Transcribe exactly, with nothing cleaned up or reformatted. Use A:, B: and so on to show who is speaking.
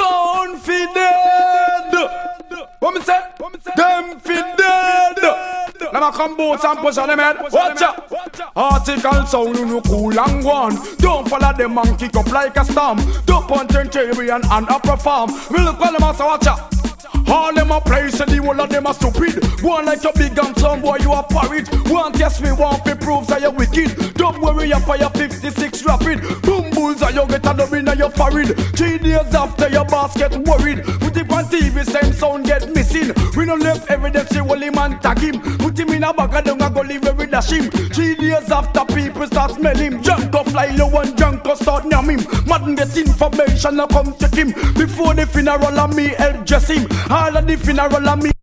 A: Sound fi dead. What me say? Them fi dead. Let me come boots and push on them head. Watch out. Article sound you no cool and one. Don't follow them and kick up like a storm. Don't punch and cherry and and up perform. We look all them as a watch out. All them a place and the whole of them are stupid. One like a big and some boy you a parrot. One test me one fi prove that you wicked. Don't worry you fire fifty-six rapid. Boom bulls and you get a dub in your forehead. Three days after your boss get worried. Put him on T V same sound get missing. We no left evidence you will him and tag him. Put him in a bag and don't go leave every dash him. Three days after people start smell him. Junko fly low and Junko start nyam him. Madden get information and come check him. Before the funeral and me help dress him. All of the funeral and me